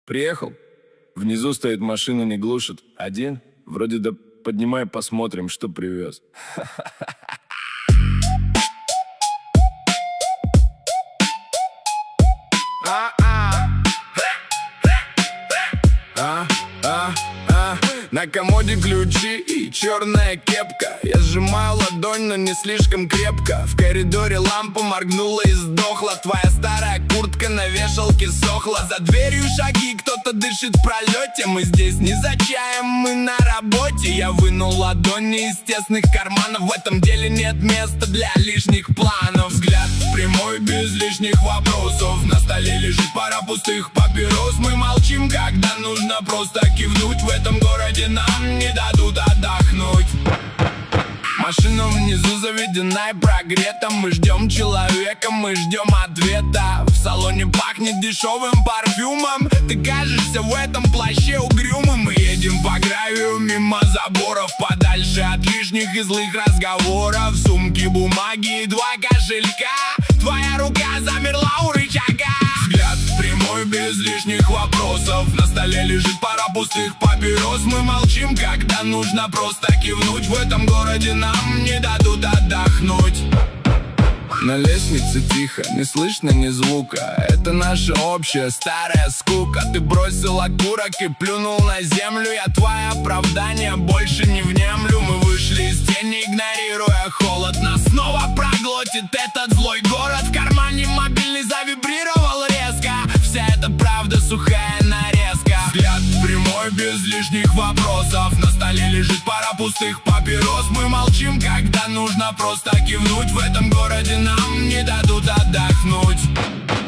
Приехал. Внизу стоит машина, не глушит. Один. Вроде да поднимай, посмотрим, что привез. На комоде ключи и черная кепка. Я сжимаю ладонь, но не слишком крепко. В коридоре лампа моргнула и сдохла. Твоя старая куртка на вешалке сохла. За дверью шаги, кто-то дышит в пролете. Мы здесь не за чаем, мы на работе. Я вынул ладонь не из тесных карманов. В этом деле нет места для лишних планов. Взгляд прямой, без лишних вопросов. На столе лежит пара пустых папирос. Мы молчим, когда нужно просто кивнуть. В этом городе нам не дадут отдохнуть. Машина внизу заведена и прогрета. Мы ждем человека, мы ждем ответа. В салоне пахнет дешевым парфюмом. Ты кажешься в этом плаще угрюмым. Мы едем по гравию мимо заборов, подальше от лишних и злых разговоров. Сумки, бумаги и 2 кошелька. Твоя рука замерла у рычага. Взгляд прямой, без лишних вопросов. На столе лежит пара пустых папирос. Мы молчим, когда нужно просто кивнуть. В этом городе нам не дадут отдохнуть. На лестнице тихо, не слышно ни звука. Это наша общая старая скука. Ты бросил окурок и плюнул на землю. Я твое оправдание больше не внемлю. Мы вышли из тени, игнорируя холод. Нас снова проглотит этот злой город. В кармане мобильный завибрировал резко. Вся эта правда сухая нарезка. Взгляд прямой, без лишних вопросов. На столе лежит пара пустых папирос. Мы молчим, когда нужно просто кивнуть. В этом городе нам не дадут отдохнуть.